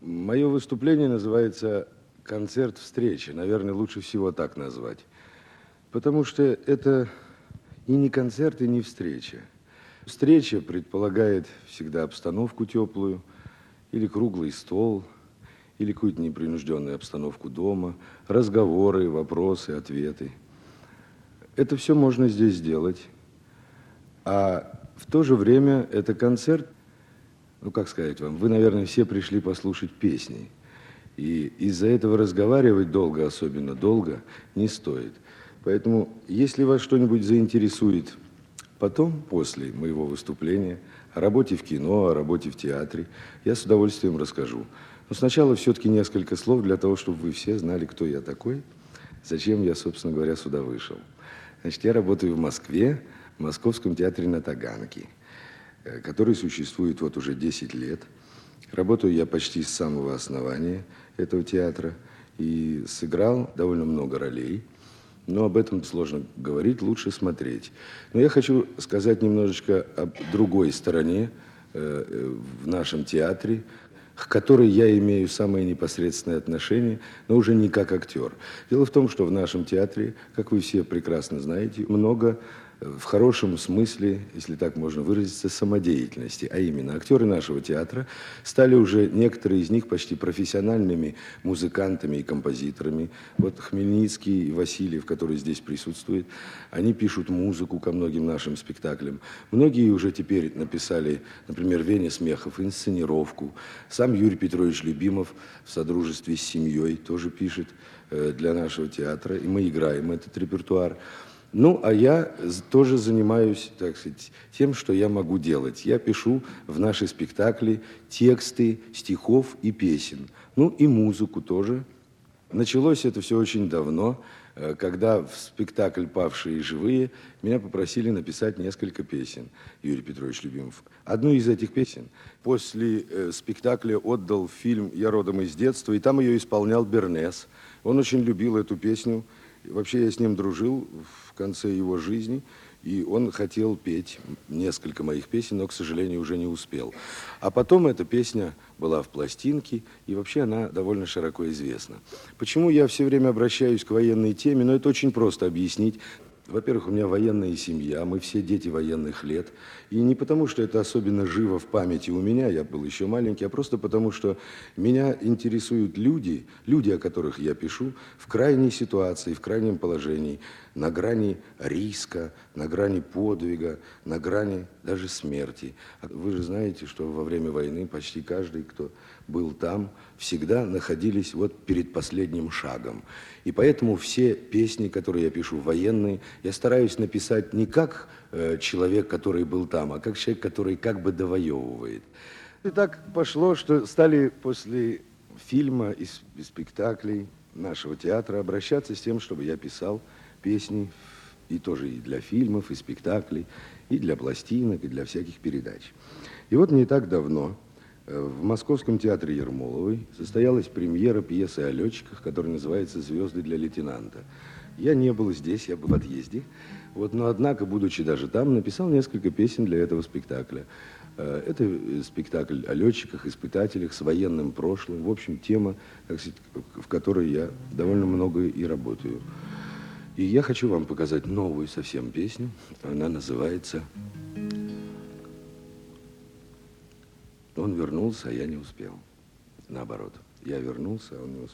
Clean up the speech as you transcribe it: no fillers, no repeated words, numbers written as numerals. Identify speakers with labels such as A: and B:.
A: Мое выступление называется «Концерт встречи». Наверное, лучше всего так назвать. Потому что это и не концерт, и не встреча. Встреча предполагает всегда обстановку теплую, или круглый стол, или какую-то непринужденную обстановку дома, разговоры, вопросы, ответы. Это все можно здесь сделать. А в то же время это концерт, ну, как сказать вам, вы, наверное, все пришли послушать песни. И из-за этого разговаривать долго, особенно долго, не стоит. Поэтому, если вас что-нибудь заинтересует потом, после моего выступления, о работе в кино, о работе в театре, я с удовольствием расскажу. Но сначала все-таки несколько слов для того, чтобы вы все знали, кто я такой, зачем я, собственно говоря, сюда вышел. Значит, я работаю в Москве, в Московском театре на Таганке, который существует вот уже 10 лет. Работаю я почти с самого основания этого театра и сыграл довольно много ролей. Но об этом сложно говорить, лучше смотреть. Но я хочу сказать немножечко об другой стороне в нашем театре, к которой я имею самое непосредственное отношение, но уже не как актер. Дело в том, что в нашем театре, как вы все прекрасно знаете, много в хорошем смысле, если так можно выразиться, самодеятельности. А именно, актеры нашего театра стали уже, некоторые из них, почти профессиональными музыкантами и композиторами. Вот Хмельницкий и Васильев, который здесь присутствует, они пишут музыку ко многим нашим спектаклям. Многие уже теперь написали, например, «Вене смехов», инсценировку. Сам Юрий Петрович Любимов в содружестве с семьей тоже пишет для нашего театра, и мы играем этот репертуар. Ну, а я тоже занимаюсь, так сказать, тем, что я могу делать. Я пишу в наши спектакли тексты стихов и песен. Ну, и музыку тоже. Началось это все очень давно, когда в спектакль «Павшие живые» меня попросили написать несколько песен, Юрий Петрович Любимов. Одну из этих песен после спектакля отдал фильм «Я родом из детства», и там ее исполнял Бернес. Он очень любил эту песню. Вообще я с ним дружил в конце его жизни, и он хотел петь несколько моих песен, но, к сожалению, уже не успел. А потом эта песня была в пластинке, и вообще она довольно широко известна. Почему я все время обращаюсь к военной теме? Ну, это очень просто объяснить. Во-первых, у меня военная семья, мы все дети военных лет. И не потому, что это особенно живо в памяти у меня, я был еще маленький, а просто потому, что меня интересуют люди, о которых я пишу, в крайней ситуации, в крайнем положении, на грани риска, на грани подвига, на грани даже смерти. Вы же знаете, что во время войны почти каждый, кто был там, всегда находились вот перед последним шагом. И поэтому все песни, которые я пишу, военные, я стараюсь написать не как человек, который был там, а как человек, который как бы довоевывает. И так пошло, что стали после фильма и спектаклей нашего театра обращаться с тем, чтобы я писал песни и тоже и для фильмов, и спектаклей, и для пластинок, и для всяких передач. И вот не так давно в Московском театре Ермоловой состоялась премьера пьесы о летчиках, которая называется «Звезды для лейтенанта». Я не был здесь, я был в отъезде. Вот, но, однако, будучи даже там, написал несколько песен для этого спектакля. Это спектакль о летчиках, испытателях с военным прошлым. В общем, тема, так сказать, в которой я довольно много и работаю. И я хочу вам показать новую совсем песню. Она называется «Он вернулся, а я не успел». Наоборот, я вернулся, а он не успел.